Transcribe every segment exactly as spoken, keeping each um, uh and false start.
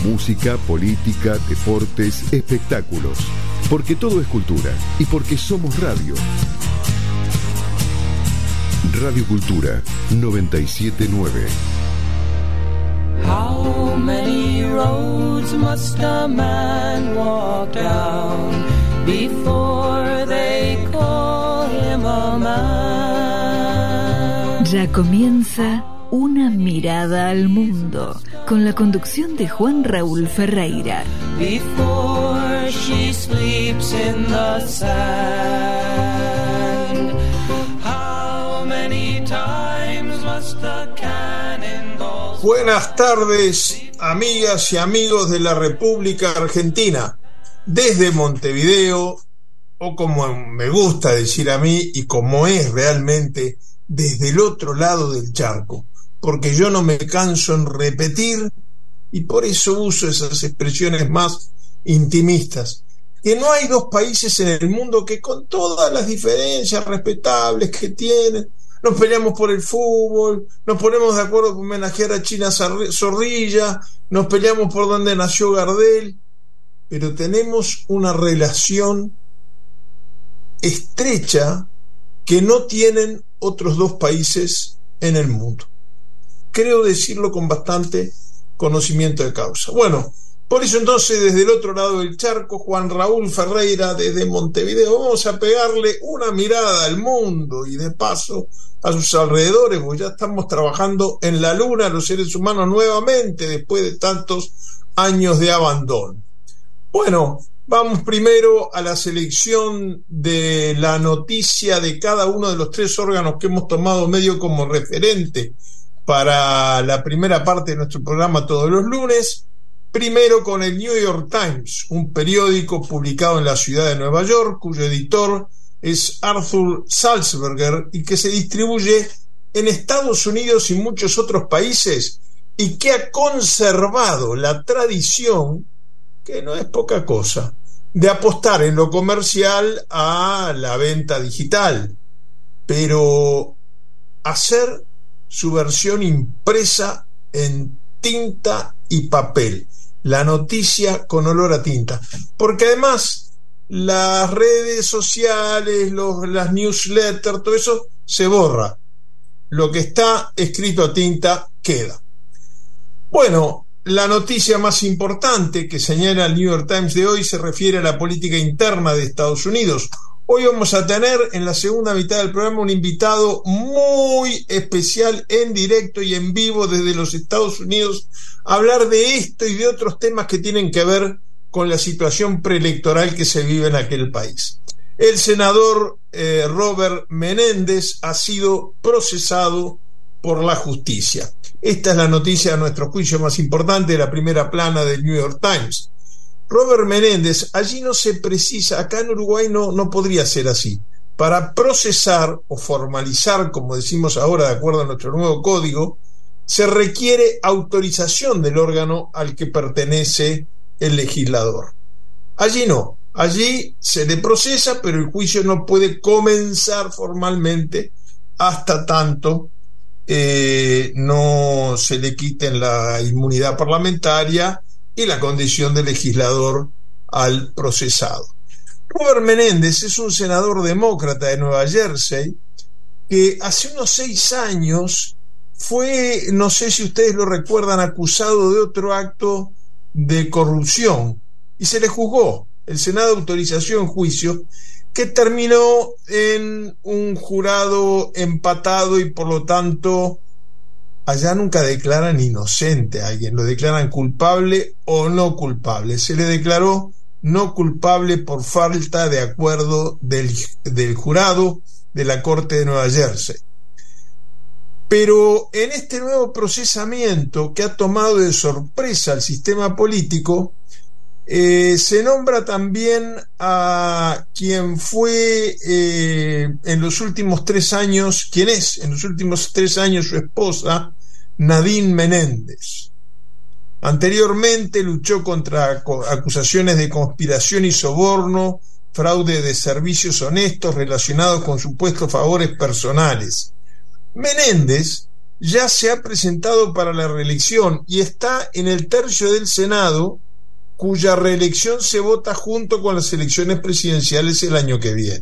Música, política, deportes, espectáculos. Porque todo es cultura y porque somos radio. Radio Cultura noventa y siete punto nueve. How many roads must a man walk down before they call him a man? Ya comienza Una mirada al mundo, con la conducción de Juan Raúl Ferreira. Before she sleeps in the sand, how many times must the cannonballs... Buenas tardes, amigas y amigos de la República Argentina. Desde Montevideo, o como me gusta decir a mí y como es realmente, desde el otro lado del charco, porque yo no me canso en repetir y por eso uso esas expresiones más intimistas, que no hay dos países en el mundo que, con todas las diferencias respetables que tienen, nos peleamos por el fútbol, nos ponemos de acuerdo por homenajear a China Zorrilla, nos peleamos por dónde nació Gardel, pero tenemos una relación estrecha que no tienen otros dos países en el mundo. Creo decirlo con bastante conocimiento de causa. Bueno, por eso entonces, desde el otro lado del charco, Juan Raúl Ferreira desde Montevideo, vamos a pegarle una mirada al mundo y de paso a sus alrededores, porque ya estamos trabajando en la luna los seres humanos nuevamente después de tantos años de abandono. Bueno, vamos primero a la selección de la noticia de cada uno de los tres órganos que hemos tomado medio como referente para la primera parte de nuestro programa todos los lunes. Primero con el New York Times, un periódico publicado en la ciudad de Nueva York, cuyo editor es Arthur Sulzberger y que se distribuye en Estados Unidos y muchos otros países, y que ha conservado la tradición, que no es poca cosa, de apostar en lo comercial a la venta digital, pero hacer su versión impresa en tinta y papel, la noticia con olor a tinta, porque además las redes sociales, los, las newsletters, todo eso se borra, lo que está escrito a tinta queda. Bueno, la noticia más importante que señala el New York Times de hoy se refiere a la política interna de Estados Unidos. Hoy vamos a tener en la segunda mitad del programa un invitado muy especial en directo y en vivo desde los Estados Unidos a hablar de esto y de otros temas que tienen que ver con la situación preelectoral que se vive en aquel país. El senador eh, Robert Menéndez ha sido procesado por la justicia. Esta es la noticia a nuestro juicio más importante de la primera plana del New York Times. Robert Menéndez, allí no se precisa, acá en Uruguay no, no podría ser así. Para procesar o formalizar, como decimos ahora de acuerdo a nuestro nuevo código, se requiere autorización del órgano al que pertenece el legislador. Allí no, allí se le procesa, pero el juicio no puede comenzar formalmente hasta tanto eh, no se le quiten la inmunidad parlamentaria y la condición de legislador al procesado. Robert Menéndez es un senador demócrata de Nueva Jersey que hace unos seis años fue, no sé si ustedes lo recuerdan, acusado de otro acto de corrupción y se le juzgó. El Senado autorizó un juicio que terminó en un jurado empatado y por lo tanto allá nunca declaran inocente a alguien, lo declaran culpable o no culpable. Se le declaró no culpable por falta de acuerdo del, del jurado de la Corte de Nueva Jersey. Pero en este nuevo procesamiento que ha tomado de sorpresa al sistema político, eh, se nombra también a quien fue eh, en los últimos tres años, quien es en los últimos tres años su esposa, Nadine Menéndez. Anteriormente luchó contra acusaciones de conspiración y soborno, fraude de servicios honestos relacionados con supuestos favores personales. Menéndez ya se ha presentado para la reelección y está en el tercio del Senado, cuya reelección se vota junto con las elecciones presidenciales el año que viene.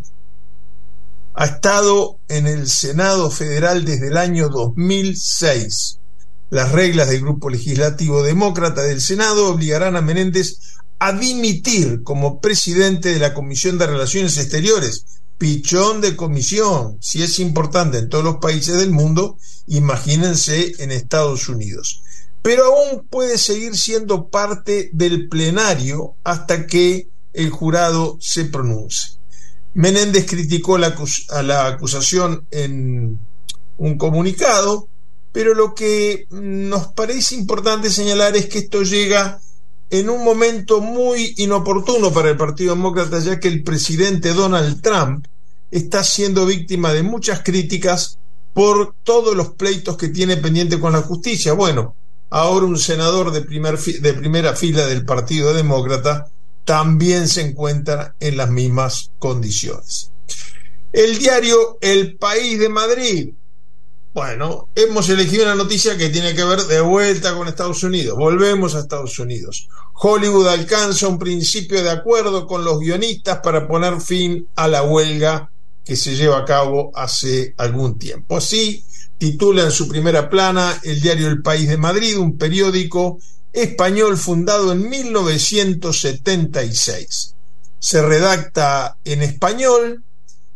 Ha estado en el Senado Federal desde el año dos mil seis. Las reglas del grupo legislativo demócrata del Senado obligarán a Menéndez a dimitir como presidente de la Comisión de Relaciones Exteriores. Pichón de comisión, si es importante en todos los países del mundo, imagínense en Estados Unidos. Pero aún puede seguir siendo parte del plenario hasta que el jurado se pronuncie. Menéndez criticó la, a la acusación en un comunicado, pero lo que nos parece importante señalar es que esto llega en un momento muy inoportuno para el Partido Demócrata, ya que el presidente Donald Trump está siendo víctima de muchas críticas por todos los pleitos que tiene pendiente con la justicia. Bueno, ahora un senador de, primer, de primera fila del Partido Demócrata también se encuentra en las mismas condiciones. El diario El País de Madrid. Bueno, hemos elegido una noticia que tiene que ver de vuelta con Estados Unidos. Volvemos a Estados Unidos. Hollywood alcanza un principio de acuerdo con los guionistas para poner fin a la huelga que se lleva a cabo hace algún tiempo. Así titula en su primera plana el diario El País de Madrid, un periódico español fundado en mil novecientos setenta y seis. Se redacta en español,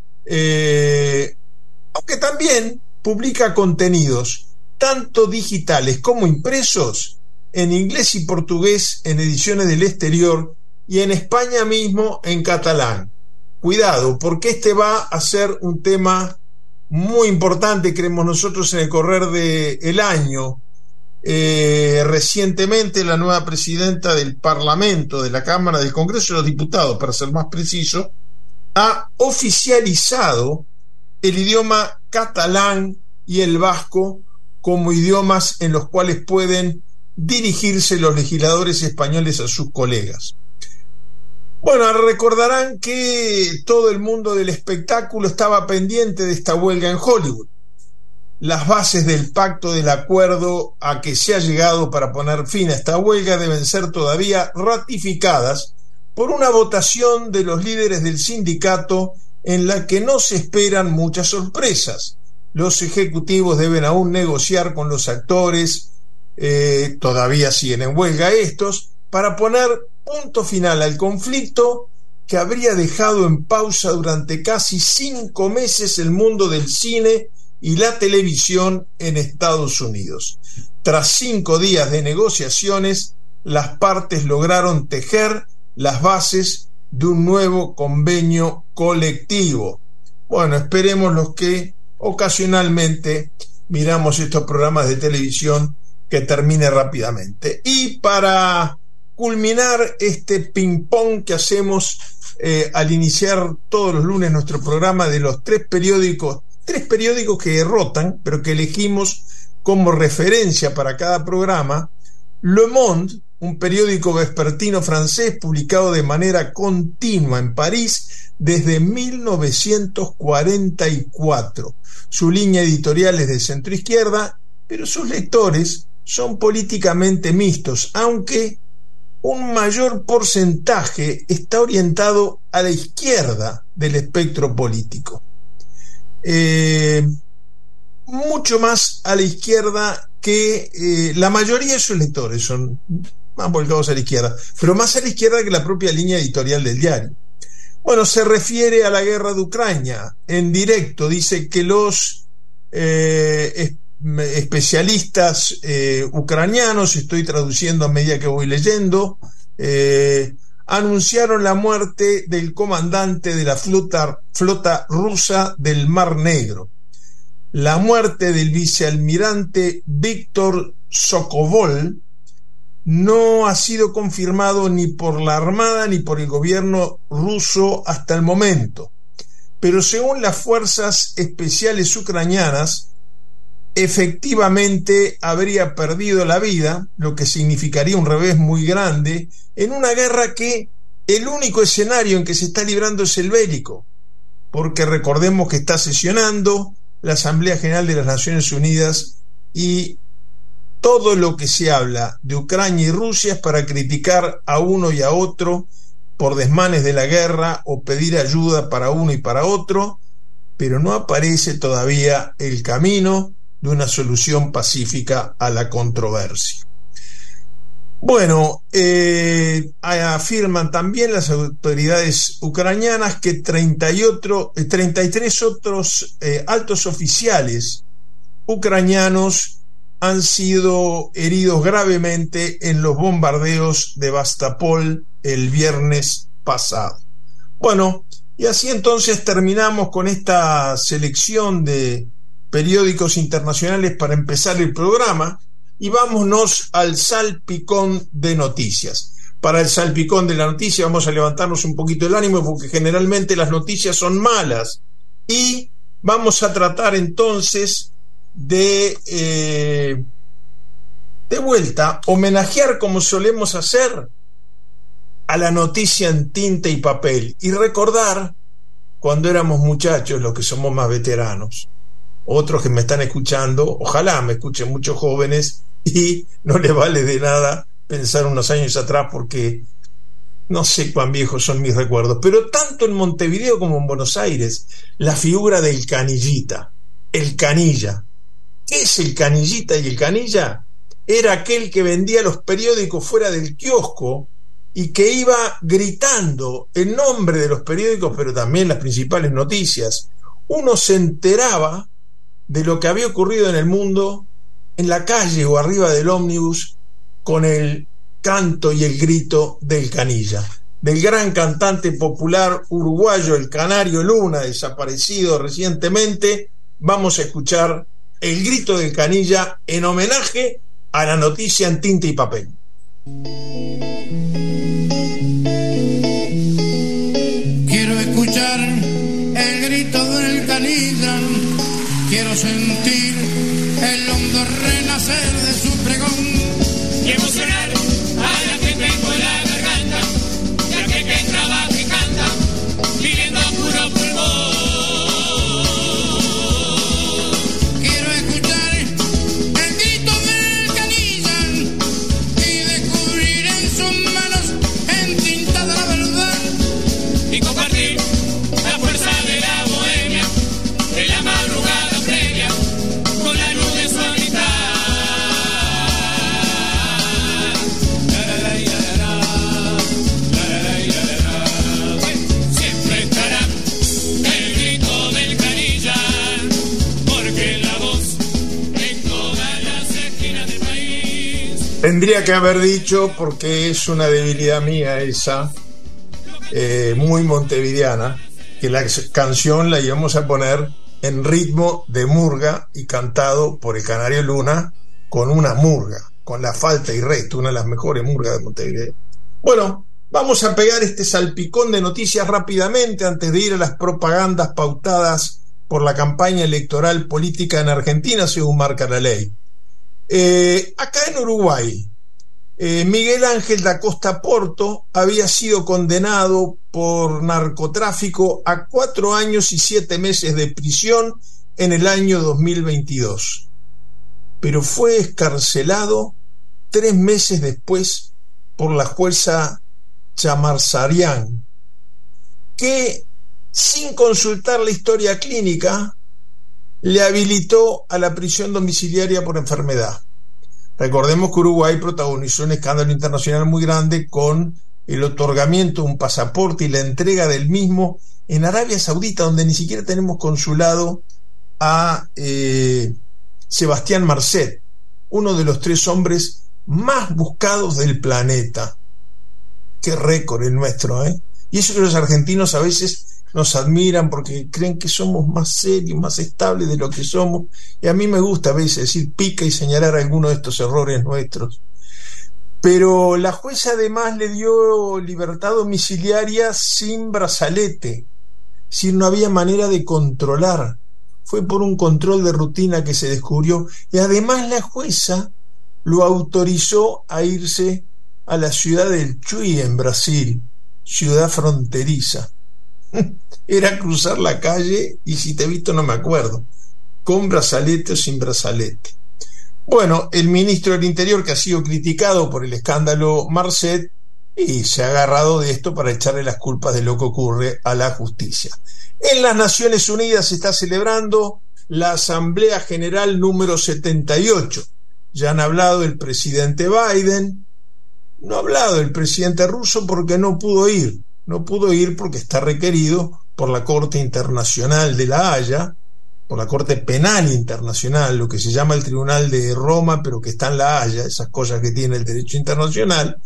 eh, aunque también publica contenidos tanto digitales como impresos en inglés y portugués en ediciones del exterior y en España mismo en catalán. Cuidado, porque este va a ser un tema muy importante, creemos nosotros, en el correr del año. Eh, recientemente la nueva presidenta del Parlamento, de la Cámara del Congreso de los Diputados, para ser más preciso, ha oficializado el idioma catalán y el vasco como idiomas en los cuales pueden dirigirse los legisladores españoles a sus colegas. Bueno, recordarán que todo el mundo del espectáculo estaba pendiente de esta huelga en Hollywood. Las bases del pacto del acuerdo a que se ha llegado para poner fin a esta huelga deben ser todavía ratificadas por una votación de los líderes del sindicato en la que no se esperan muchas sorpresas. Los ejecutivos deben aún negociar con los actores, eh, todavía siguen en huelga estos, para poner punto final al conflicto que habría dejado en pausa durante casi cinco meses el mundo del cine y la televisión en Estados Unidos. Tras cinco días de negociaciones, las partes lograron tejer las bases de un nuevo convenio colectivo. Bueno, esperemos los que ocasionalmente miramos estos programas de televisión que termine rápidamente. Y para culminar este ping-pong que hacemos eh, al iniciar todos los lunes nuestro programa de los tres periódicos, tres periódicos que rotan, pero que elegimos como referencia para cada programa, Le Monde, un periódico vespertino francés publicado de manera continua en París desde mil novecientos cuarenta y cuatro. Su línea editorial es de centroizquierda, pero sus lectores son políticamente mixtos, aunque un mayor porcentaje está orientado a la izquierda del espectro político. Eh, mucho más a la izquierda que eh, la mayoría de sus lectores son más volcados a la izquierda, pero más a la izquierda que la propia línea editorial del diario. Bueno, se refiere a la guerra de Ucrania. En directo dice que los eh, es, especialistas eh, ucranianos, estoy traduciendo a medida que voy leyendo, eh, anunciaron la muerte del comandante de la flota, flota rusa del Mar Negro, la muerte del vicealmirante Víctor Sokovol. No ha sido confirmado ni por la Armada ni por el gobierno ruso hasta el momento, pero según las fuerzas especiales ucranianas, efectivamente habría perdido la vida, lo que significaría un revés muy grande en una guerra que el único escenario en que se está librando es el bélico, porque recordemos que está sesionando la Asamblea General de las Naciones Unidas y todo lo que se habla de Ucrania y Rusia es para criticar a uno y a otro por desmanes de la guerra o pedir ayuda para uno y para otro, pero no aparece todavía el camino de una solución pacífica a la controversia. Bueno, eh, afirman también las autoridades ucranianas que treinta y otro, treinta y tres otros eh, altos oficiales ucranianos han sido heridos gravemente en los bombardeos de Sebastopol el viernes pasado. Bueno, y así entonces terminamos con esta selección de periódicos internacionales para empezar el programa. Y vámonos al salpicón de noticias. Para el salpicón de la noticia vamos a levantarnos un poquito el ánimo porque generalmente las noticias son malas. Y vamos a tratar entonces de, eh, de vuelta, homenajear como solemos hacer a la noticia en tinta y papel. Y recordar cuando éramos muchachos, los que somos más veteranos. Otros que me están escuchando, ojalá me escuchen muchos jóvenes, y no les vale de nada pensar unos años atrás porque no sé cuán viejos son mis recuerdos, pero tanto en Montevideo como en Buenos Aires, la figura del canillita, el canilla. ¿Qué es el canillita y el canilla? Era aquel que vendía los periódicos fuera del kiosco y que iba gritando el nombre de los periódicos, pero también las principales noticias. Uno se enteraba de lo que había ocurrido en el mundo en la calle o arriba del ómnibus con el canto y el grito del canilla, del gran cantante popular uruguayo, el Canario Luna, desaparecido recientemente. Vamos a escuchar el grito del canilla en homenaje a la noticia en tinta y papel. Quiero escuchar el grito del canilla, quiero sentir el hondo renacer de su pregón y emocionar a la que tengo en la garganta, ya que que trabaja y canta, viviendo a puro pulmón. Quiero escuchar el grito del canilla y descubrir en sus manos entintada la verdad Y compartir la fuerza de la bohemia, de la madrugada previa, con la luz de su amistad. La, la, la, la, la, la, la, la, la, la. Siempre estará el grito del canilla, porque la voz en todas las esquinas del país. Tendría que haber dicho, porque es una debilidad mía esa, eh, muy montevideana, que la canción la íbamos a poner en ritmo de murga y cantado por el Canario Luna con una murga, con La Falta y Resto, una de las mejores murgas de Montevideo. Bueno, vamos a pegar este salpicón de noticias rápidamente antes de ir a las propagandas pautadas por la campaña electoral política en Argentina según marca la ley. Eh, acá en Uruguay, eh, Miguel Ángel da Costa Porto había sido condenado por narcotráfico a cuatro años y siete meses de prisión en el año dos mil veintidós, pero fue excarcelado tres meses después por la jueza Chamarzarian, que sin consultar la historia clínica le habilitó a la prisión domiciliaria por enfermedad. Recordemos que Uruguay protagonizó un escándalo internacional muy grande con el otorgamiento de un pasaporte y la entrega del mismo en Arabia Saudita, donde ni siquiera tenemos consulado, a eh, Sebastián Marcet, uno de los tres hombres más buscados del planeta. Qué récord el nuestro, ¿eh? Y eso que los argentinos a veces nos admiran porque creen que somos más serios, más estables de lo que somos, y a mí me gusta a veces decir pica y señalar algunos de estos errores nuestros. Pero la jueza además le dio libertad domiciliaria sin brazalete, si no había manera de controlar. Fue por un control de rutina que se descubrió, y además la jueza lo autorizó a irse a la ciudad del Chuy en Brasil, ciudad fronteriza. Era cruzar la calle y si te he visto no me acuerdo, con brazalete o sin brazalete. Bueno, el ministro del Interior, que ha sido criticado por el escándalo Marcet, y se ha agarrado de esto para echarle las culpas de lo que ocurre a la justicia. En las Naciones Unidas se está celebrando la Asamblea General número setenta y ocho. Ya han hablado el presidente Biden, no ha hablado el presidente ruso porque no pudo ir, no pudo ir porque está requerido por la Corte Internacional de La Haya, por la Corte Penal Internacional, lo que se llama el Tribunal de Roma, pero que está en La Haya, esas cosas que tiene el derecho internacional,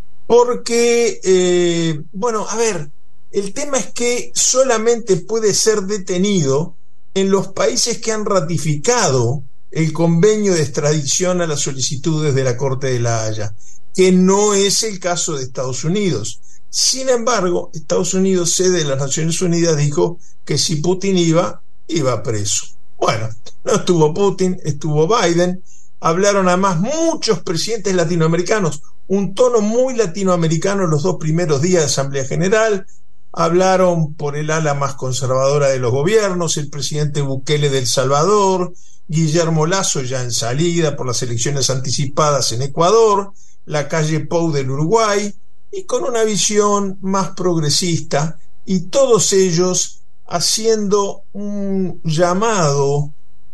porque, eh, bueno, a ver, el tema es que solamente puede ser detenido en los países que han ratificado el convenio de extradición a las solicitudes de la Corte de La Haya, que no es el caso de Estados Unidos. Sin embargo, Estados Unidos, sede de las Naciones Unidas, dijo que si Putin iba, iba preso. Bueno, no estuvo Putin, estuvo Biden. Hablaron además muchos presidentes latinoamericanos, un tono muy latinoamericano los dos primeros días de Asamblea General. Hablaron por el ala más conservadora de los gobiernos, el presidente Bukele de El Salvador, Guillermo Lasso ya en salida por las elecciones anticipadas en Ecuador, Lacalle Pou del Uruguay, y con una visión más progresista, y todos ellos haciendo un llamado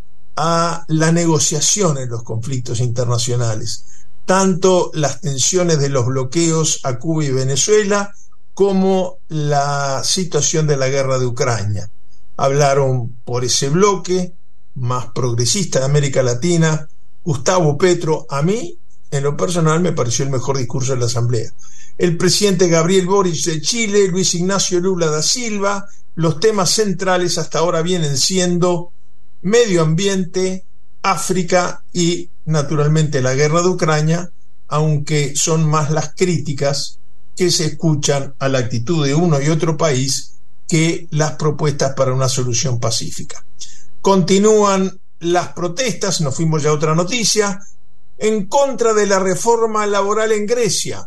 a la negociación en los conflictos internacionales, tanto las tensiones de los bloqueos a Cuba y Venezuela como la situación de la guerra de Ucrania. Hablaron por ese bloque más progresista de América Latina, Gustavo Petro. A mí, en lo personal, me pareció el mejor discurso de la Asamblea. El presidente Gabriel Boric de Chile, Luis Ignacio Lula da Silva. Los temas centrales hasta ahora vienen siendo medio ambiente, África y, naturalmente, la guerra de Ucrania, aunque son más las críticas que se escuchan a la actitud de uno y otro país que las propuestas para una solución pacífica. Continúan las protestas, nos fuimos ya a otra noticia, en contra de la reforma laboral en Grecia.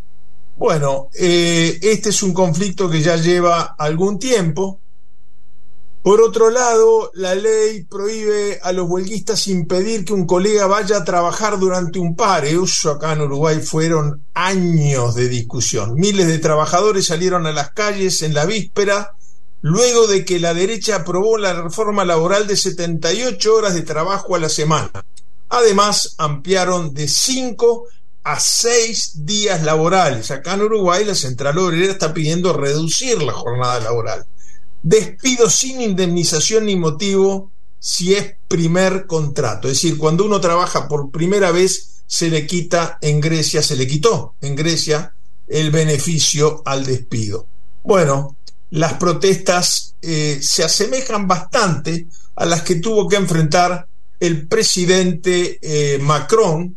Bueno, eh, este es un conflicto que ya lleva algún tiempo. Por otro lado, la ley prohíbe a los huelguistas impedir que un colega vaya a trabajar durante un pare. Eso acá en Uruguay fueron años de discusión. Miles de trabajadores salieron a las calles en la víspera, luego de que la derecha aprobó la reforma laboral de setenta y ocho horas de trabajo a la semana. Además, ampliaron de cinco a seis días laborales. Acá en Uruguay la Central Obrera está pidiendo reducir la jornada laboral. Despido sin indemnización ni motivo si es primer contrato. Es decir, cuando uno trabaja por primera vez, se le quita en Grecia, se le quitó en Grecia el beneficio al despido. Bueno, las protestas eh, se asemejan bastante a las que tuvo que enfrentar el presidente eh, Macron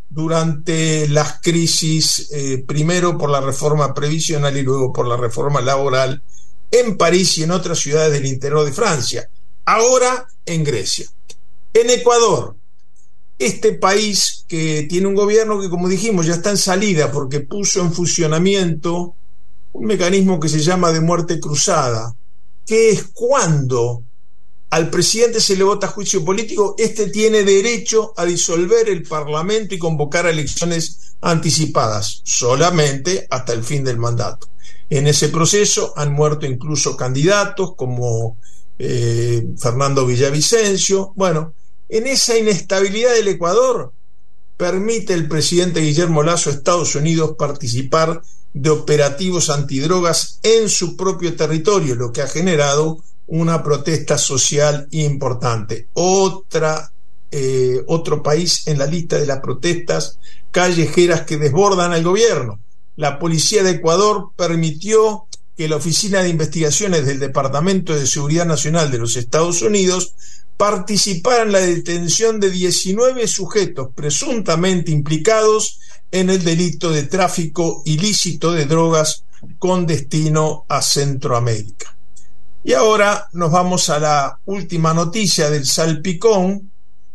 durante las crisis, eh, primero por la reforma previsional y luego por la reforma laboral en París y en otras ciudades del interior de Francia, ahora en Grecia. En Ecuador, este país que tiene un gobierno que, como dijimos, ya está en salida porque puso en funcionamiento un mecanismo que se llama de muerte cruzada, que es cuando al presidente se le vota a juicio político, este tiene derecho a disolver el Parlamento y convocar a elecciones anticipadas, solamente hasta el fin del mandato. En ese proceso han muerto incluso candidatos como eh, Fernando Villavicencio. Bueno, en esa inestabilidad del Ecuador permite el presidente Guillermo Lasso a Estados Unidos participar de operativos antidrogas en su propio territorio, lo que ha generado una protesta social importante. Otra, eh, otro país en la lista de las protestas callejeras que desbordan al gobierno. La policía de Ecuador permitió que la Oficina de Investigaciones del Departamento de Seguridad Nacional de los Estados Unidos participara en la detención de diecinueve sujetos presuntamente implicados en el delito de tráfico ilícito de drogas con destino a Centroamérica. Y ahora nos vamos a la última noticia del salpicón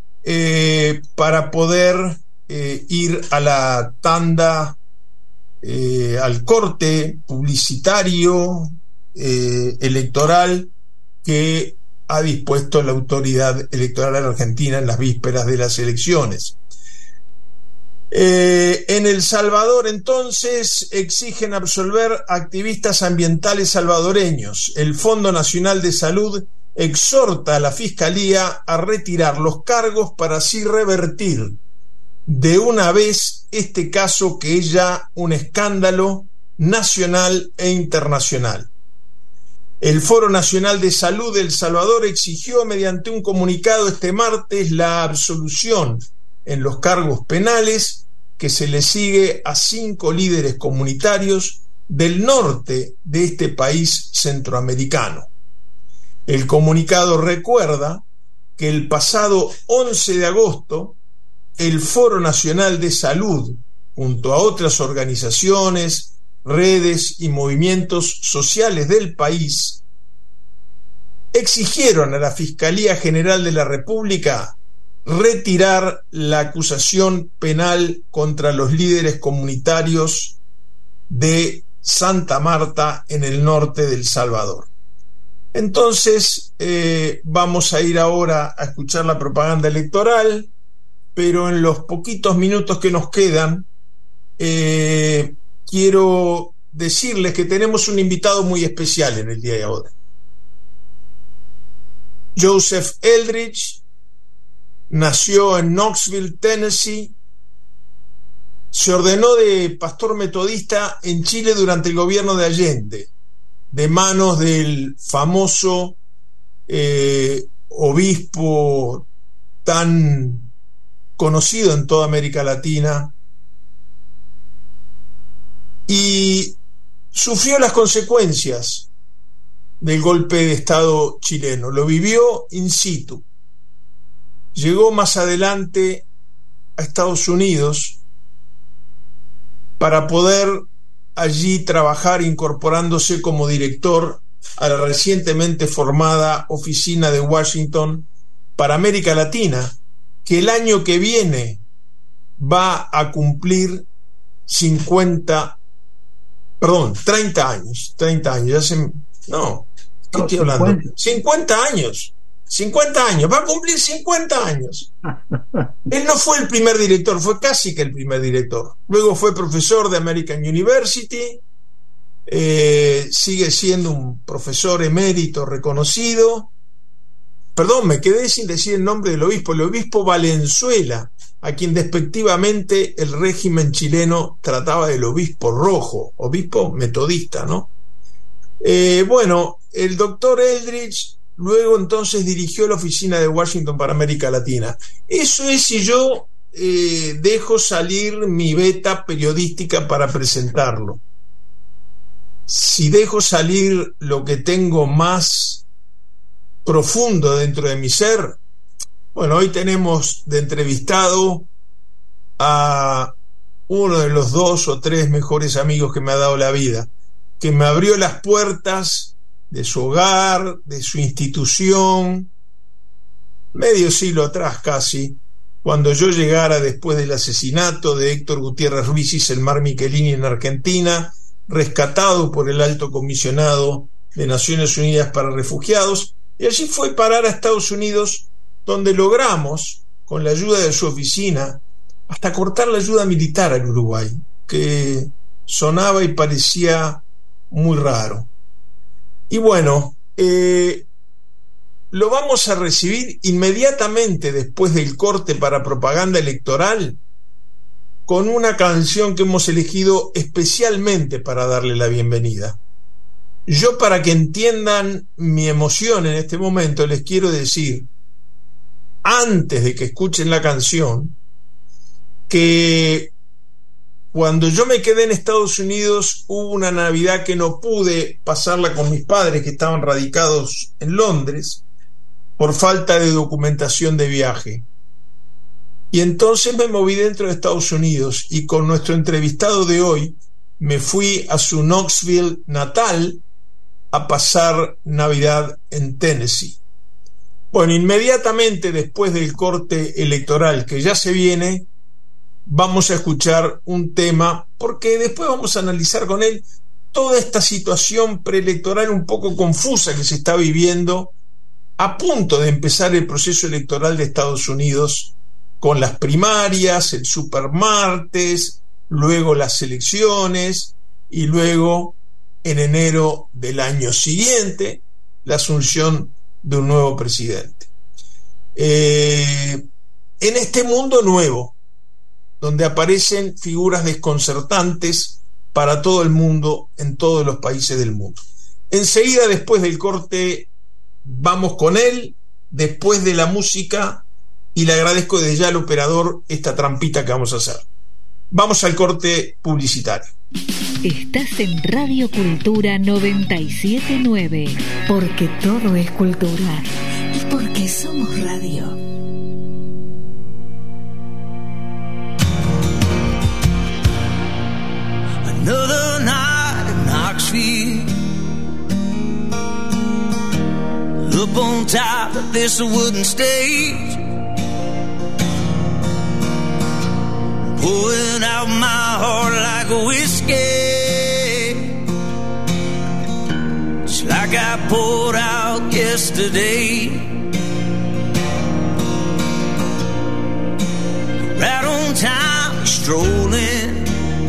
eh, para poder eh, ir a la tanda, eh, al corte publicitario eh, electoral que ha dispuesto la autoridad electoral argentina en las vísperas de las elecciones. Eh, en El Salvador, entonces, exigen absolver activistas ambientales salvadoreños. El Fondo Nacional de Salud exhorta a la Fiscalía a retirar los cargos para así revertir de una vez este caso que es ya un escándalo nacional e internacional. El Foro Nacional de Salud de El Salvador exigió mediante un comunicado este martes la absolución en los cargos penales que se le sigue a cinco líderes comunitarios del norte de este país centroamericano. El comunicado recuerda que el pasado once de agosto el Foro Nacional de Salud, junto a otras organizaciones, redes y movimientos sociales del país, exigieron a la Fiscalía General de la República retirar la acusación penal contra los líderes comunitarios de Santa Marta en el norte de El Salvador. Entonces, eh, vamos a ir ahora a escuchar la propaganda electoral, pero en los poquitos minutos que nos quedan, eh, quiero decirles que tenemos un invitado muy especial en el día de hoy. Joseph Eldridge nació en Knoxville, Tennessee. Se ordenó de pastor metodista en Chile durante el gobierno de Allende, de manos del famoso eh, obispo tan conocido en toda América Latina, y sufrió las consecuencias del golpe de Estado chileno. Lo vivió in situ. Llegó más adelante a Estados Unidos para poder allí trabajar, incorporándose como director a la recientemente formada Oficina de Washington para América Latina, que el año que viene va a cumplir cincuenta, perdón, treinta años, treinta años, ya se, no, ¿qué estoy hablando? cincuenta años. cincuenta años, va a cumplir cincuenta años. Él no fue el primer director, fue casi que el primer director. Luego fue profesor de American University, eh, sigue siendo un profesor emérito reconocido. Perdón, me quedé sin decir el nombre del obispo, el obispo Valenzuela, a quien despectivamente el régimen chileno trataba del obispo rojo, obispo metodista, ¿no? Eh, bueno, el doctor Eldridge luego entonces dirigió la Oficina de Washington para América Latina. Eso es si yo eh, dejo salir mi beta periodística para presentarlo. Si dejo salir lo que tengo más profundo dentro de mi ser, bueno, hoy tenemos de entrevistado a uno de los dos o tres mejores amigos que me ha dado la vida, que me abrió las puertas de su hogar, de su institución, medio siglo atrás casi, cuando yo llegara después del asesinato de Héctor Gutiérrez Ruiz y Selmar Michelini en Argentina, rescatado por el Alto Comisionado de Naciones Unidas para Refugiados, y allí fue parar a Estados Unidos, donde logramos, con la ayuda de su oficina, hasta cortar la ayuda militar al Uruguay, que sonaba y parecía muy raro. Y bueno, eh, lo vamos a recibir inmediatamente después del corte para propaganda electoral con una canción que hemos elegido especialmente para darle la bienvenida. Yo, para que entiendan mi emoción en este momento, les quiero decir, antes de que escuchen la canción, que cuando yo me quedé en Estados Unidos hubo una Navidad que no pude pasarla con mis padres, que estaban radicados en Londres, por falta de documentación de viaje. Y entonces me moví dentro de Estados Unidos y con nuestro entrevistado de hoy me fui a su Knoxville natal a pasar Navidad en Tennessee. Bueno, inmediatamente después del corte electoral que ya se viene, vamos a escuchar un tema, porque después vamos a analizar con él toda esta situación preelectoral un poco confusa que se está viviendo a punto de empezar el proceso electoral de Estados Unidos con las primarias, el supermartes, luego las elecciones y luego en enero del año siguiente la asunción de un nuevo presidente. Eh, en este mundo nuevo, donde aparecen figuras desconcertantes para todo el mundo, en todos los países del mundo. Enseguida, después del corte, vamos con él, después de la música, y le agradezco desde ya al operador esta trampita que vamos a hacer. Vamos al corte publicitario. Estás en Radio Cultura noventa y siete punto nueve, porque todo es cultura y porque somos radio. Another night in Knoxville, up on top of this wooden stage, pouring out my heart like a whiskey, just like I poured out yesterday. Right on time, strolling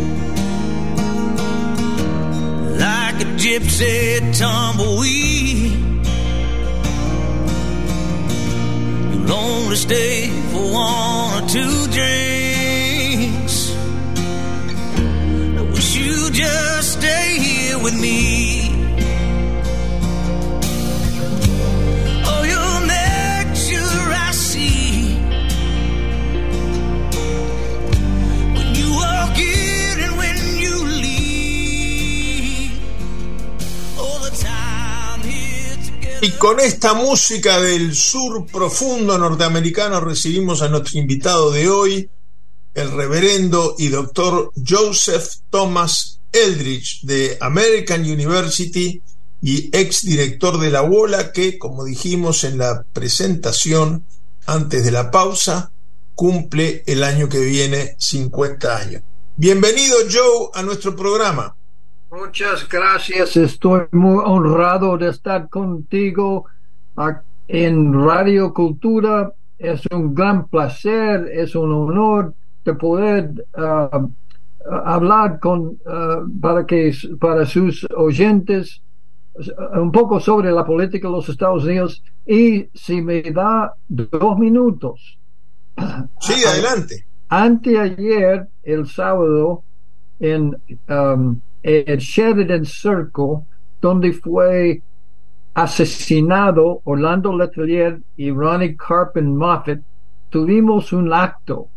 like a gypsy tumbleweed. You'll only stay for one or two drinks. I wish you'd just stay here with me. Oh, you'll make sure I see when you walk in and when you leave. All the time here together. Y con esta música del sur profundo norteamericano recibimos a nuestro invitado de hoy, el reverendo y doctor Joseph Thomas Eldridge de American University y ex director de la U O L A, que, como dijimos en la presentación antes de la pausa, cumple el año que viene cincuenta años. Bienvenido, Joe, a nuestro programa. Muchas gracias, estoy muy honrado de estar contigo en Radio Cultura. Es un gran placer, es un honor de poder uh, hablar con uh, para que para sus oyentes un poco sobre la política de los Estados Unidos, y si me da dos minutos. Sí, adelante. Anteayer, el sábado, en um, el Sheridan Circle, donde fue asesinado Orlando Letelier y Ronnie Carpen Moffett, tuvimos un acto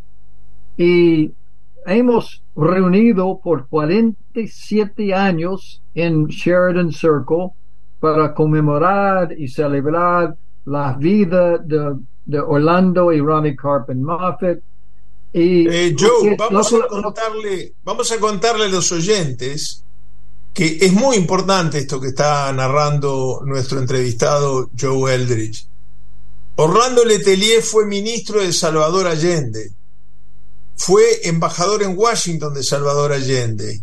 y hemos reunido por cuarenta y siete años en Sheridan Circle para conmemorar y celebrar la vida de, de Orlando y Ronnie Carpen Moffett. Y eh, Joe, que, vamos, lo, a contarle, vamos a contarle a los oyentes que es muy importante esto que está narrando nuestro entrevistado Joe Eldridge. Orlando Letelier fue ministro de Salvador Allende, fue embajador en Washington de Salvador Allende,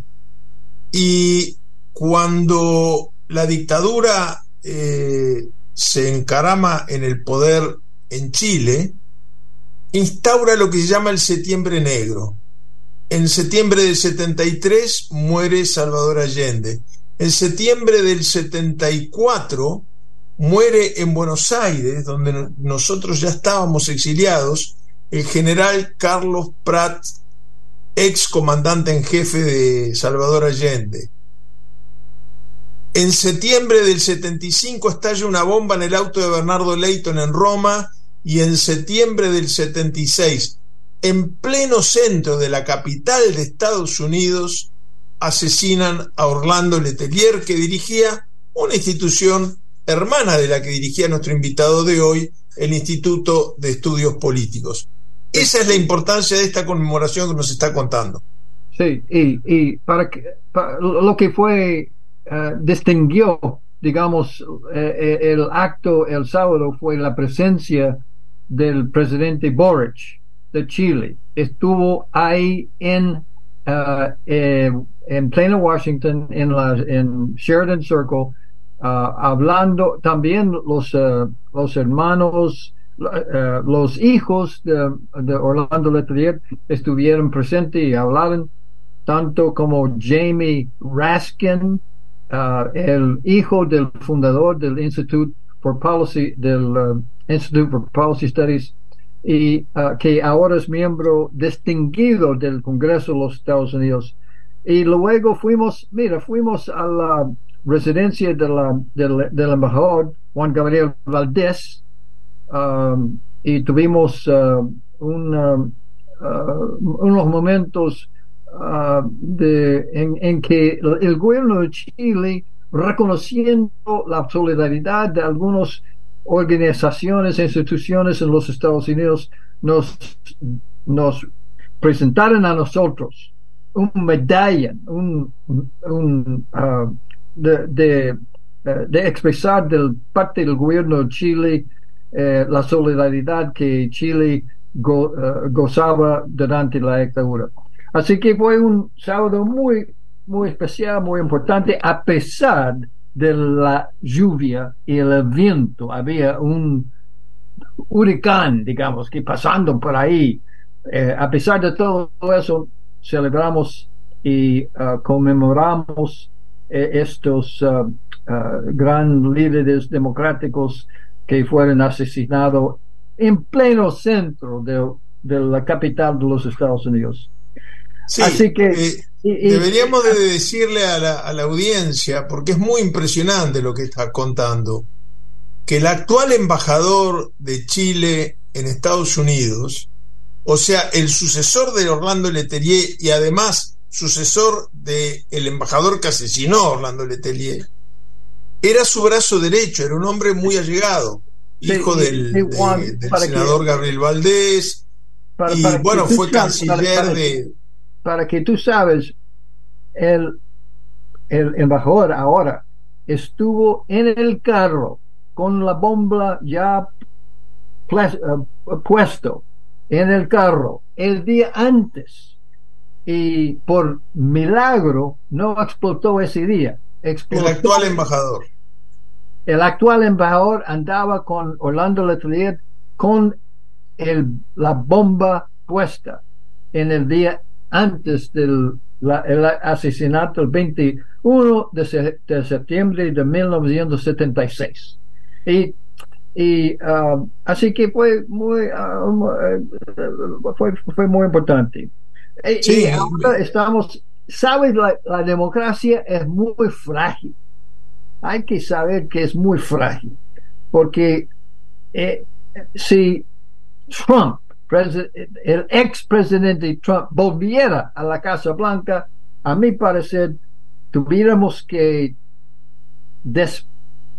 y cuando la dictadura eh, se encarama en el poder en Chile, instaura lo que se llama el Septiembre Negro. En septiembre del setenta y tres muere Salvador Allende. En septiembre del setenta y cuatro muere en Buenos Aires, donde nosotros ya estábamos exiliados, el general Carlos Prat, ex comandante en jefe de Salvador Allende. En septiembre del setenta y cinco estalla una bomba en el auto de Bernardo Leighton en Roma, y en septiembre del setenta y seis, en pleno centro de la capital de Estados Unidos, asesinan a Orlando Letelier, que dirigía una institución hermana de la que dirigía nuestro invitado de hoy, el Instituto de Estudios Políticos. Esa es la importancia de esta conmemoración que nos está contando. Sí, y, y para, que, para lo que fue, uh, distinguió, digamos, eh, el acto el sábado fue la presencia del presidente Boric de Chile. Estuvo ahí en uh, eh, en pleno Washington, en la en Sheridan Circle, uh, hablando también los, uh, los hermanos, uh, los hijos de, de Orlando Letelier estuvieron presentes y hablaron, tanto como Jamie Raskin, uh, el hijo del fundador del Institute for Policy, del uh, Institute for Policy Studies, y uh, que ahora es miembro distinguido del Congreso de los Estados Unidos. Y luego fuimos, mira, fuimos a la residencia de la, del, del embajador Juan Gabriel Valdés, um, y tuvimos uh, un, uh, uh, unos momentos uh, de, en, en que el, el gobierno de Chile, reconociendo la solidaridad de algunas organizaciones e instituciones en los Estados Unidos, nos, nos presentaron a nosotros un medalla, un, un uh, de, de, de expresar del parte del gobierno de Chile eh, la solidaridad que Chile go, uh, gozaba durante la dictadura. Así que fue un sábado muy, muy especial, muy importante, a pesar de la lluvia y el viento. Había un huracán, digamos, que pasando por ahí. Eh, a pesar de todo eso, celebramos y uh, conmemoramos eh, estos uh, uh, gran líderes democráticos que fueron asesinados en pleno centro de, de la capital de los Estados Unidos. Sí, así que eh, y, y, deberíamos de decirle a la, a la audiencia, porque es muy impresionante lo que está contando, que el actual embajador de Chile en Estados Unidos, o sea, el sucesor de Orlando Letelier y además sucesor del embajador que asesinó a Orlando Letelier, era su brazo derecho, era un hombre muy allegado, sí, hijo sí, del, sí, Juan, de, del que, senador Gabriel Valdés, para, y para bueno, fue sabes, canciller para, para, de... Para que tú sabes, el, el embajador ahora estuvo en el carro con la bomba ya uh, puesto en el carro el día antes, y por milagro no explotó ese día. Explotó. El actual embajador. El actual embajador andaba con Orlando Letelier con el, la bomba puesta en el día antes del la, el asesinato, el veintiuno de, se, de septiembre de mil novecientos setenta y seis. Y Y uh, así que fue muy uh, fue, fue muy importante. Sí. Y ahora estamos, sabes, la, la democracia es muy frágil. Hay que saber que es muy frágil, porque eh, si Trump, el expresidente Trump, volviera a la Casa Blanca, a mi parecer tuviéramos que des,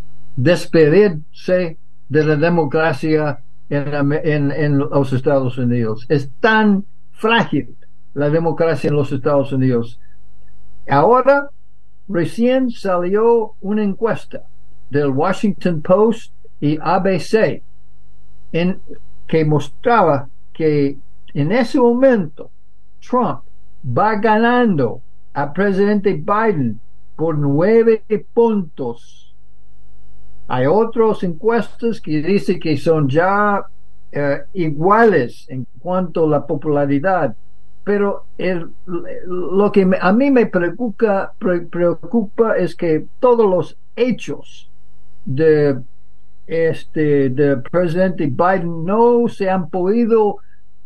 despedirse de la democracia en, en, en los Estados Unidos. Es tan frágil la democracia en los Estados Unidos. Ahora recién salió una encuesta del Washington Post y A B C en que mostraba que en ese momento Trump va ganando al presidente Biden por nueve puntos. Hay otras encuestas que dicen que son ya eh, iguales en cuanto a la popularidad, pero el, lo que me, a mí me preocupa, pre, preocupa es que todos los hechos de este del presidente Biden no se han podido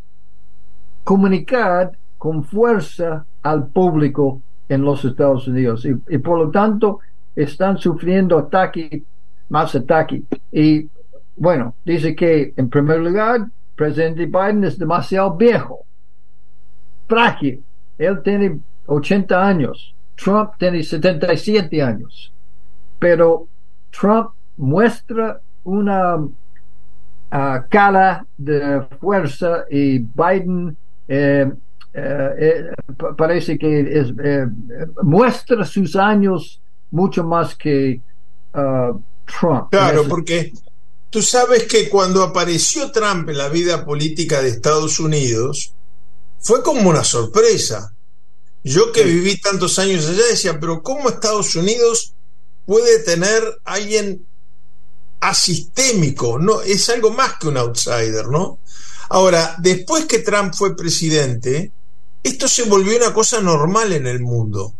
comunicar con fuerza al público en los Estados Unidos, y, y por lo tanto están sufriendo ataque más ataque. Y bueno, dice que en primer lugar, presidente Biden es demasiado viejo, frágil. Él tiene ochenta años, Trump tiene setenta y siete años, pero Trump muestra una uh, cara de fuerza, y Biden eh, eh, eh, parece que es, eh, muestra sus años mucho más que uh, Trump. Claro, porque tú sabes que cuando apareció Trump en la vida política de Estados Unidos fue como una sorpresa. Yo que sí. viví tantos años allá decía, pero ¿cómo Estados Unidos puede tener alguien asistémico, no, es algo más que un outsider, ¿no? Ahora, después que Trump fue presidente, esto se volvió una cosa normal en el mundo.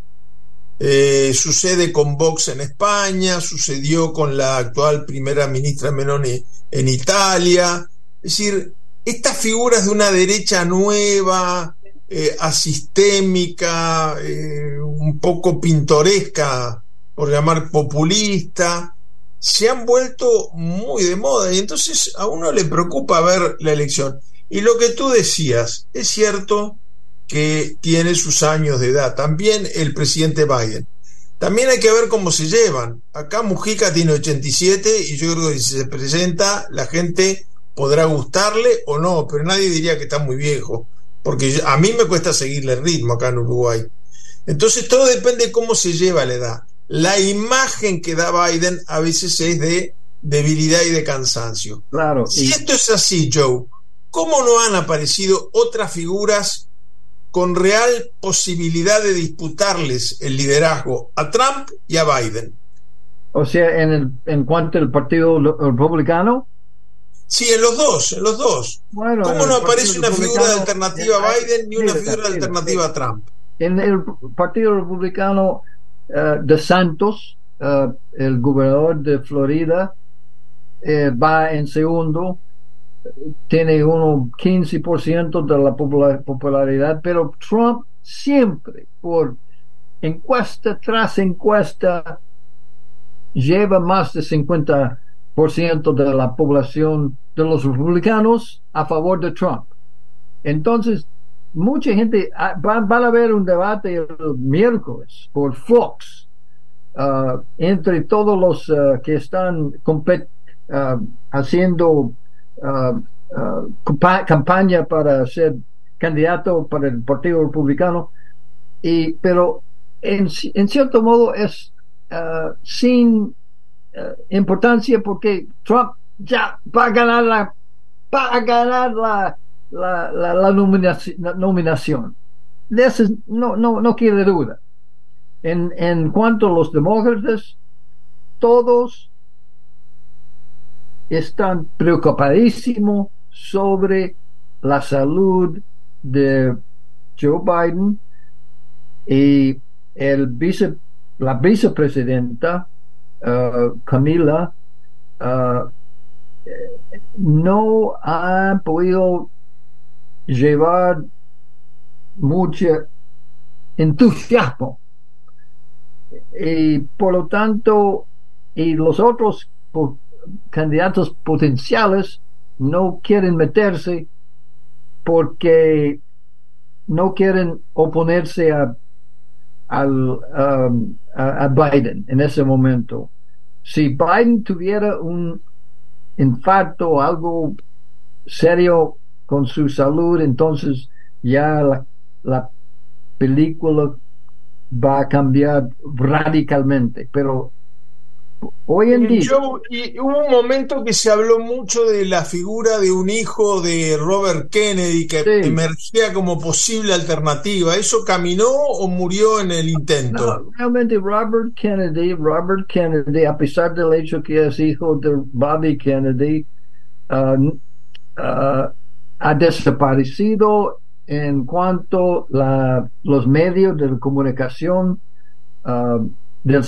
Eh, sucede con Vox en España, sucedió con la actual primera ministra Meloni en Italia. Es decir, estas figuras de una derecha nueva, eh, asistémica, eh, un poco pintoresca, por llamar populista, se han vuelto muy de moda, y entonces a uno le preocupa ver la elección. Y lo que tú decías, es cierto que tiene sus años de edad, también el presidente Biden. También hay que ver cómo se llevan. Acá Mujica tiene ochenta y siete y yo creo que si se presenta la gente podrá gustarle o no, pero nadie diría que está muy viejo, porque yo, a mí me cuesta seguirle el ritmo acá en Uruguay. Entonces todo depende de cómo se lleva la edad. La imagen que da Biden a veces es de debilidad y de cansancio. Claro. Si Y esto es así, Joe, ¿cómo no han aparecido otras figuras con real posibilidad de disputarles el liderazgo a Trump y a Biden? o sea, en el en cuanto al Partido Republicano, Sí, en los dos, en los dos. bueno, ¿Cómo en no el aparece Partido una figura de Republicano, alternativa a Biden ni una mira, figura de mira, alternativa mira. a Trump? En el Partido Republicano, eh, de Santos, eh, el gobernador de Florida, eh, va en segundo, tiene unos quince por ciento de la popular- popularidad, pero Trump siempre, por encuesta tras encuesta, lleva más de cincuenta por ciento de la población de los republicanos a favor de Trump. Entonces, mucha gente ah, va, van a ver un debate el miércoles por Fox, uh, entre todos los uh, que están compet- uh, haciendo uh, uh, compa- campaña para ser candidato para el Partido Republicano, y pero en, en cierto modo es uh, sin uh, importancia, porque Trump ya va a ganar la va a ganar la la, la, la nominaci- la nominación. De eso no, no, no quiere duda. En, en cuanto a los demócratas, todos están preocupadísimos sobre la salud de Joe Biden, y el vice, la vicepresidenta uh, Camila uh, no ha podido llevar mucho entusiasmo, y por lo tanto, y los otros po- candidatos potenciales no quieren meterse porque no quieren oponerse a al um, a, a Biden en ese momento. Si Biden tuviera un infarto o algo serio con su salud, entonces ya la, la película va a cambiar radicalmente. Pero hoy en día, Yo, y hubo un momento que se habló mucho de la figura de un hijo de Robert Kennedy que Sí. emergía como posible alternativa. ¿Eso caminó o murió en el intento? no, realmente Robert Kennedy, Robert Kennedy, a pesar del hecho que es hijo de Bobby Kennedy, uh, uh, ha desaparecido en cuanto la los medios de comunicación, uh, del,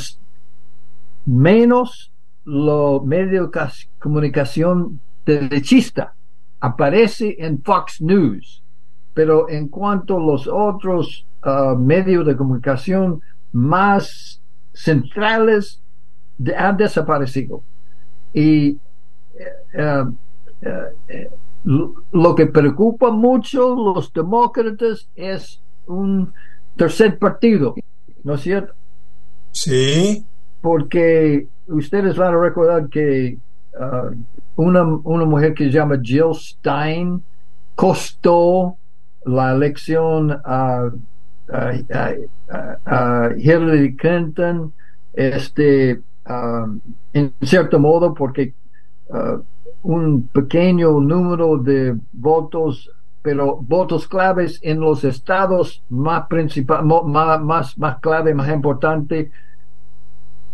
menos los medios de comunicación derechista. Aparece en Fox News, pero en cuanto a los otros uh, medios de comunicación más centrales, de, han desaparecido. Y uh, uh, uh, lo que preocupa mucho los demócratas es un tercer partido, ¿no es cierto? Sí. Porque ustedes van a recordar que uh, una, una mujer que se llama Jill Stein costó la elección a, a, a, a Hillary Clinton, este, um, en cierto modo, porque uh, un pequeño número de votos, pero votos claves en los estados más principal, más, más, más clave, más importante,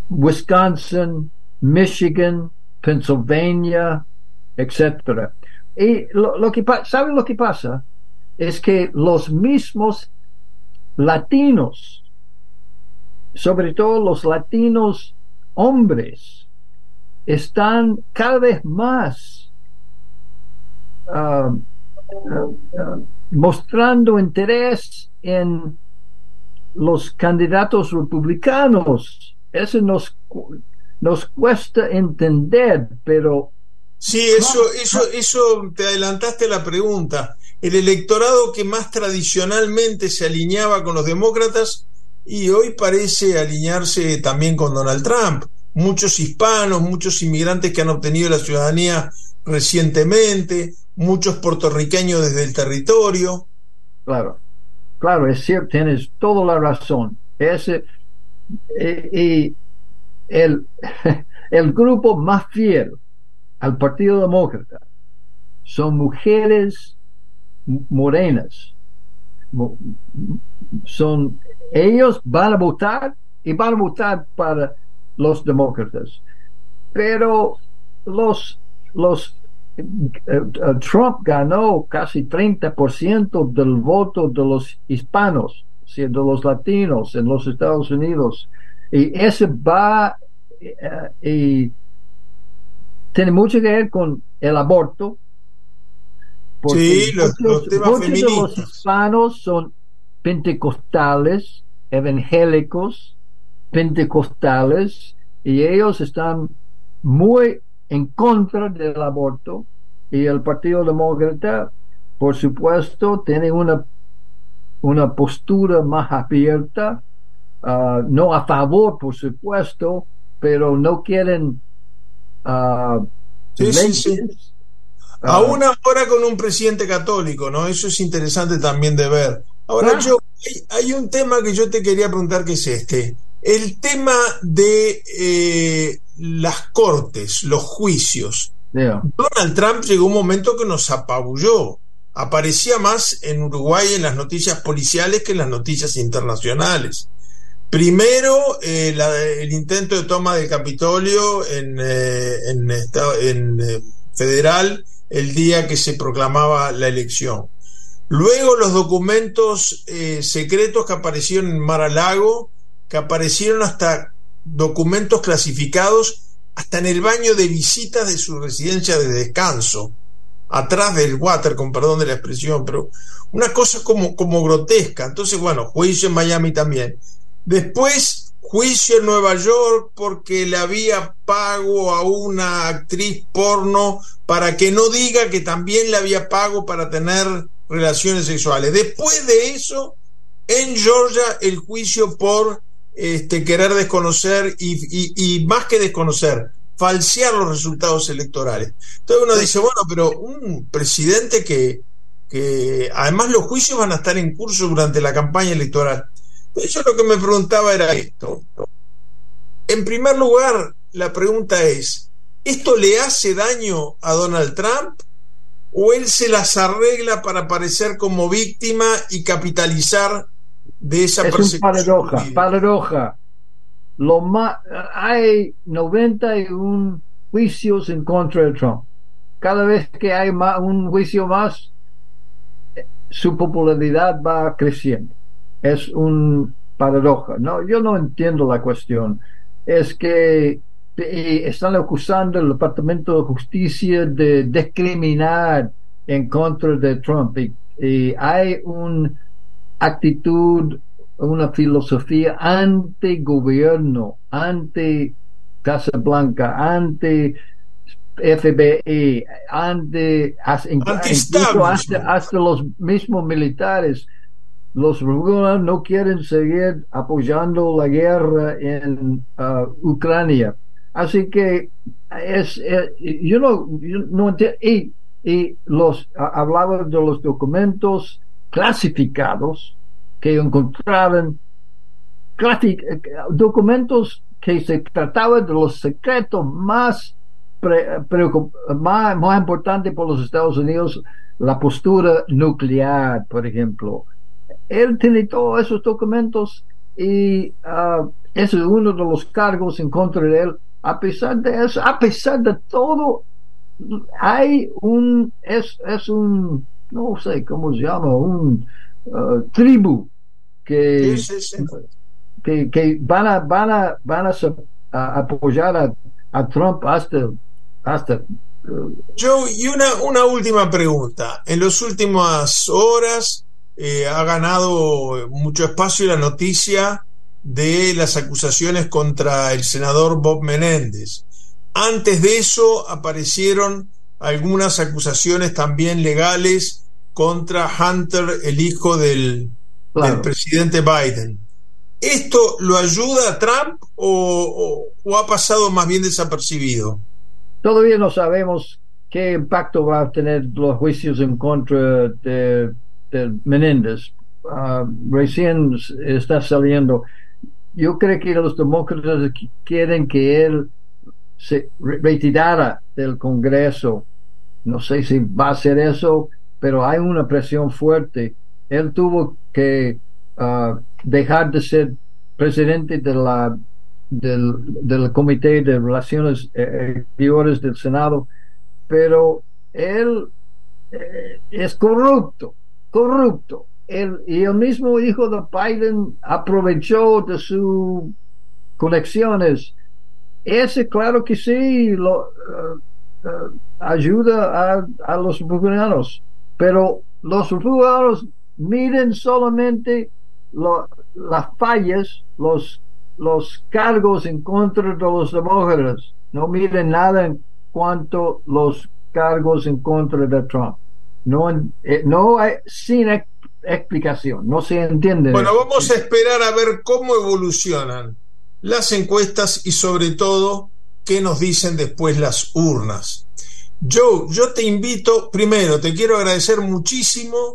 Wisconsin, Michigan, Pennsylvania, etcétera. Y lo, lo que ¿saben lo que pasa? Es que los mismos latinos, sobre todo los latinos hombres, están cada vez más uh, uh, uh, mostrando interés en los candidatos republicanos. Eso nos, nos cuesta entender, pero... Sí, eso, eso, eso te adelantaste a la pregunta. El electorado que más tradicionalmente se alineaba con los demócratas y hoy parece alinearse también con Donald Trump. Muchos hispanos, muchos inmigrantes que han obtenido la ciudadanía recientemente, muchos puertorriqueños desde el territorio. Claro, claro, es cierto, tienes toda la razón. Ese, y el, el grupo más fiel al Partido Demócrata son mujeres morenas. Son, ellos van a votar y van a votar para los demócratas, pero los los uh, Trump ganó casi treinta por ciento del voto de los hispanos, o sea, de los latinos en los Estados Unidos, y ese va uh, y tiene mucho que ver con el aborto, porque sí, los, muchos, los temas muchos feministas. de los hispanos son pentecostales, evangélicos, pentecostales, y ellos están muy en contra del aborto, y el Partido Demócrata, por supuesto, tiene una una postura más abierta, uh, no a favor, por supuesto, pero no quieren uh, sí, leyes. Sí, sí. Aún ahora con un presidente católico, ¿no? Eso es interesante también de ver. Ahora, Ah. yo hay, hay un tema que yo te quería preguntar, que es este. El tema de eh, las cortes, los juicios. Yeah. Donald Trump llegó un momento que nos apabulló. Aparecía más en Uruguay en las noticias policiales que en las noticias internacionales. Primero, eh, la, el intento de toma del Capitolio en, eh, en, en eh, federal el día que se proclamaba la elección. Luego los documentos eh, secretos que aparecieron en Mar-a-Lago, que aparecieron hasta documentos clasificados hasta en el baño de visitas de su residencia de descanso, atrás del water, con perdón de la expresión, pero una cosa como, como grotesca. Entonces, bueno, juicio en Miami también. Después, juicio en Nueva York porque le había pago a una actriz porno para que no diga que también le había pago para tener relaciones sexuales. Después de eso, en Georgia, el juicio por este, querer desconocer y, y, y más que desconocer, falsear los resultados electorales. Entonces uno dice, bueno, pero un presidente que, que además los juicios van a estar en curso durante la campaña electoral. Entonces yo lo que me preguntaba era esto. En primer lugar, la pregunta es, ¿esto le hace daño a Donald Trump o él se las arregla para aparecer como víctima y capitalizar de esa Es persecución? un paradoja, paradoja. Lo más, hay noventa y uno juicios en contra de Trump. Cada vez que hay más, un juicio más, su popularidad va creciendo. Es un paradoja. No, yo no entiendo la cuestión. Es que están acusando al Departamento de Justicia de discriminar en contra de Trump, y, y hay una actitud, una filosofía anti-gobierno, anti-Casa Blanca, anti-F B I, anti, incluso hasta, hasta los mismos militares. Los republicanos no quieren seguir apoyando la guerra en uh, Ucrania. Así que es, eh, yo no, yo no entiendo. Y, y los hablaba de los documentos clasificados que encontraron, documentos que se trataban de los secretos más, pre, más, más importantes por los Estados Unidos, la postura nuclear, por ejemplo. Él tiene todos esos documentos y uh, ese es uno de los cargos en contra de él. A pesar de eso, a pesar de todo, hay un, es, es un, no sé cómo se llama, un uh, tribu que, sí, sí, sí. que, que van a, van a, van a, a apoyar a, a Trump hasta, hasta Joe, y una, una última pregunta. En las últimas horas eh, ha ganado mucho espacio la noticia de las acusaciones contra el senador Bob Menéndez. Antes de eso aparecieron algunas acusaciones también legales contra Hunter, el hijo del, claro. del presidente Biden. ¿Esto lo ayuda a Trump o, o, o ha pasado más bien desapercibido? Todavía no sabemos qué impacto va a tener los juicios en contra de, de Menéndez. Uh, recién está saliendo. Yo creo que los demócratas quieren que él se retirara del Congreso. No sé si va a hacer eso, pero hay una presión fuerte. Él tuvo que uh, dejar de ser presidente de la Del, del Comité de Relaciones Exteriores del Senado, pero él eh, es corrupto, corrupto. Él, y el mismo hijo de Biden aprovechó de sus conexiones. Ese, claro que sí, lo, uh, uh, ayuda a, a los republicanos, pero los republicanos miren solamente lo, las fallas, los los cargos en contra de los demócratas, no miren nada en cuanto a los cargos en contra de Trump. No, eh, no hay, sin ex, explicación, no se entiende. Bueno, vamos a esperar a ver cómo evolucionan las encuestas y sobre todo qué nos dicen después las urnas. Joe, yo te invito, primero te quiero agradecer muchísimo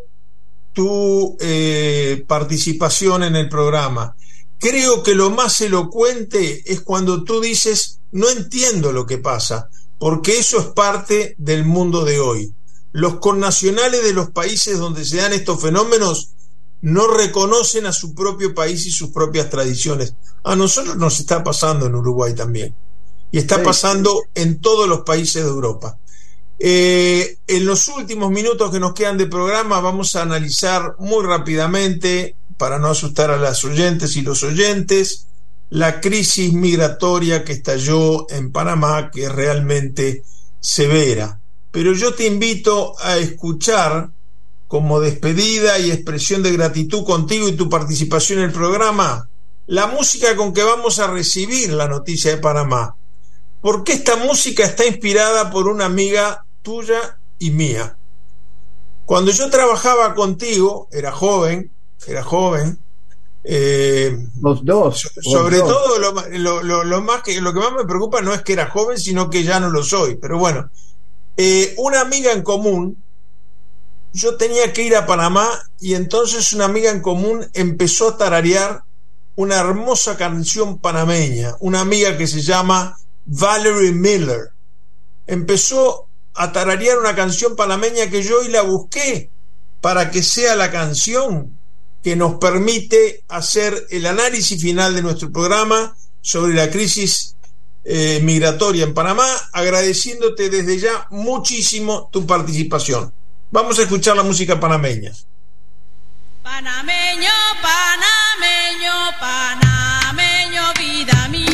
tu eh, participación en el programa. Creo que lo más elocuente es cuando tú dices, no entiendo lo que pasa, porque eso es parte del mundo de hoy. Los connacionales de los países donde se dan estos fenómenos no reconocen a su propio país y sus propias tradiciones. A nosotros nos está pasando en Uruguay también, y está pasando en todos los países de Europa. Eh, en los últimos minutos que nos quedan de programa vamos a analizar muy rápidamente, para no asustar a las oyentes y los oyentes, la crisis migratoria que estalló en Panamá, que es realmente severa. Pero yo te invito a escuchar, como despedida y expresión de gratitud contigo y tu participación en el programa, la música con que vamos a recibir la noticia de Panamá. Porque esta música está inspirada por una amiga tuya y mía. Cuando yo trabajaba contigo, era joven, era joven, eh, los dos, so, los sobre dos. todo lo, lo, lo, lo más que lo que más me preocupa no es que era joven, sino que ya no lo soy. Pero bueno, eh, una amiga en común, yo tenía que ir a Panamá y entonces una amiga en común empezó a tararear una hermosa canción panameña, una amiga que se llama Valerie Miller. Empezó a tararear una canción panameña que yo hoy la busqué para que sea la canción que nos permite hacer el análisis final de nuestro programa sobre la crisis eh, migratoria en Panamá, agradeciéndote desde ya muchísimo tu participación. Vamos a escuchar la música panameña. Panameño, panameño, panameño, vida mía.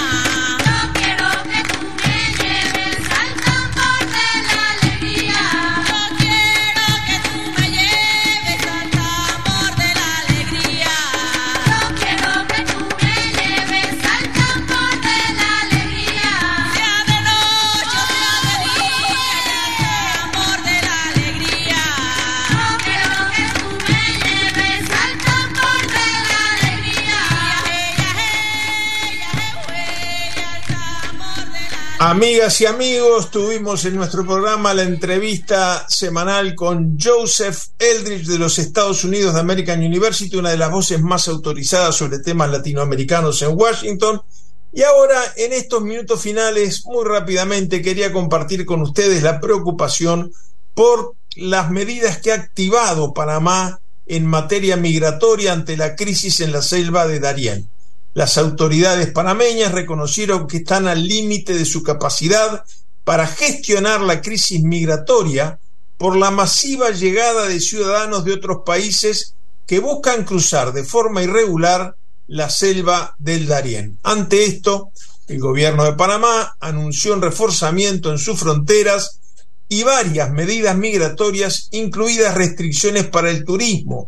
Amigas y amigos, tuvimos en nuestro programa la entrevista semanal con Joseph Eldridge de los Estados Unidos de American University, una de las voces más autorizadas sobre temas latinoamericanos en Washington. Y ahora, en estos minutos finales, muy rápidamente quería compartir con ustedes la preocupación por las medidas que ha activado Panamá en materia migratoria ante la crisis en la selva de Darién. Las autoridades panameñas reconocieron que están al límite de su capacidad para gestionar la crisis migratoria por la masiva llegada de ciudadanos de otros países que buscan cruzar de forma irregular la selva del Darién. Ante esto, el gobierno de Panamá anunció un reforzamiento en sus fronteras y varias medidas migratorias, incluidas restricciones para el turismo.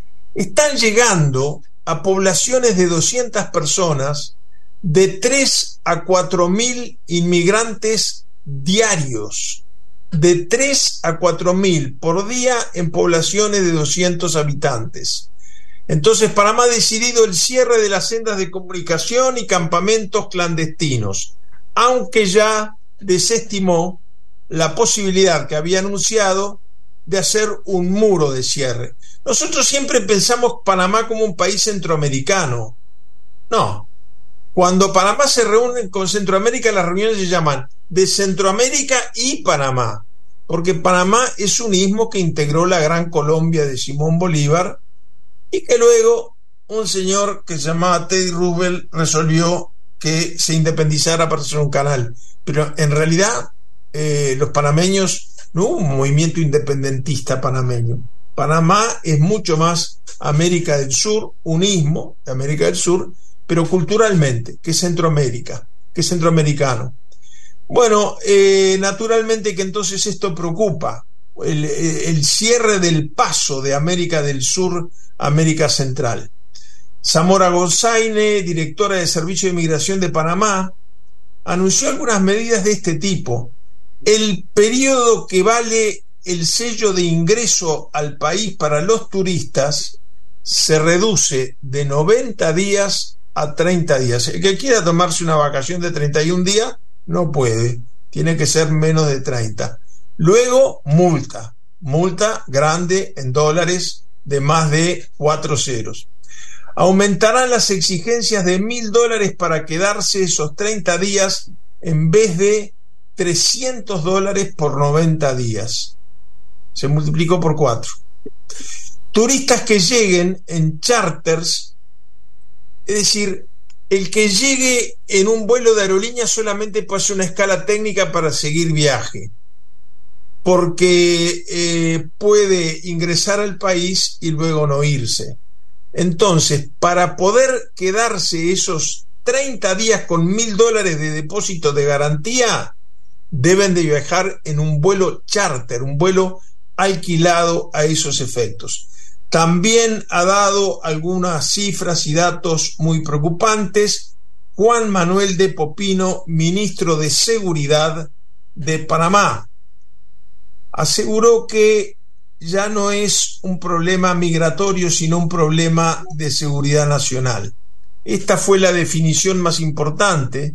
Están llegando a poblaciones de doscientas personas, de tres a cuatro mil inmigrantes diarios, de tres a cuatro mil por día en poblaciones de doscientos habitantes. Entonces Panamá ha decidido el cierre de las sendas de comunicación y campamentos clandestinos, aunque ya desestimó la posibilidad que había anunciado de hacer un muro de cierre. Nosotros siempre pensamos Panamá como un país centroamericano. No. Cuando Panamá se reúne con Centroamérica, las reuniones se llaman de Centroamérica y Panamá, porque Panamá es un istmo que integró la Gran Colombia de Simón Bolívar y que luego un señor que se llamaba Teddy Roosevelt resolvió que se independizara para hacer un canal. Pero en realidad eh, los panameños, no hubo un movimiento independentista panameño. Panamá es mucho más América del Sur, un istmo de América del Sur, pero culturalmente, que Centroamérica, que centroamericano. Bueno, eh, naturalmente que entonces esto preocupa, el, el cierre del paso de América del Sur a América Central. Zamora Gonzaine, directora de Servicio de Migración de Panamá, anunció algunas medidas de este tipo. El periodo que vale el sello de ingreso al país para los turistas se reduce de noventa días a treinta días. El que quiera tomarse una vacación de treinta y un días no puede, tiene que ser menos de treinta. Luego, multa, multa grande en dólares de más de cuatro ceros. Aumentarán las exigencias de mil dólares para quedarse esos treinta días en vez de trescientos dólares por noventa días. Se multiplicó por cuatro. Turistas que lleguen en charters, es decir, el que llegue en un vuelo de aerolínea solamente puede hacer una escala técnica para seguir viaje, porque eh, puede ingresar al país y luego no irse. Entonces, para poder quedarse esos treinta días con mil dólares de depósito de garantía, deben de viajar en un vuelo charter, un vuelo alquilado a esos efectos. También ha dado algunas cifras y datos muy preocupantes Juan Manuel de Popino, ministro de Seguridad de Panamá. Aseguró que ya no es un problema migratorio, sino un problema de seguridad nacional. Esta fue la definición más importante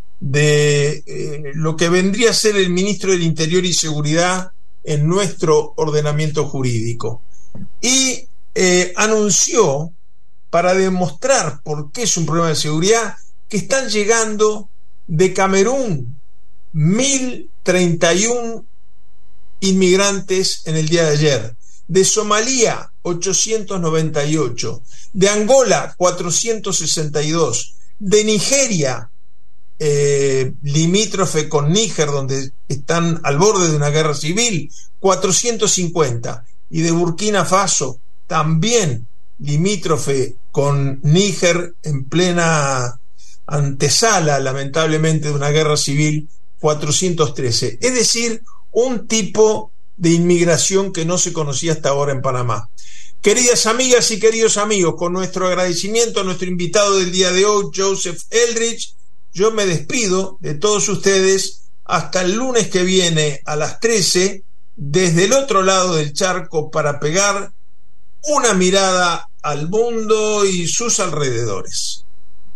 de eh, lo que vendría a ser el ministro del Interior y Seguridad en nuestro ordenamiento jurídico. Y eh, anunció, para demostrar por qué es un problema de seguridad, que están llegando de Camerún mil treinta y uno inmigrantes en el día de ayer, de Somalia ochocientos noventa y ocho, de Angola cuatrocientos sesenta y dos, de Nigeria, eh, limítrofe con Níger, donde están al borde de una guerra civil, cuatrocientos cincuenta, y de Burkina Faso, también limítrofe con Níger, en plena antesala, lamentablemente, de una guerra civil, cuatrocientos trece. Es decir, un tipo de inmigración que no se conocía hasta ahora en Panamá. Queridas amigas y queridos amigos, con nuestro agradecimiento a nuestro invitado del día de hoy, Joseph Eldridge, yo me despido de todos ustedes hasta el lunes que viene a las trece, desde el otro lado del charco, para pegar una mirada al mundo y sus alrededores.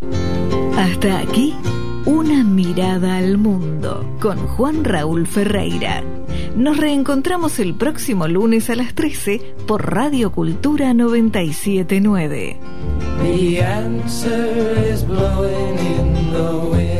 Hasta aquí, una mirada al mundo con Juan Raúl Ferreira. Nos reencontramos el próximo lunes a las trece por Radio Cultura noventa y siete punto nueve. The answer is blowing in the wind.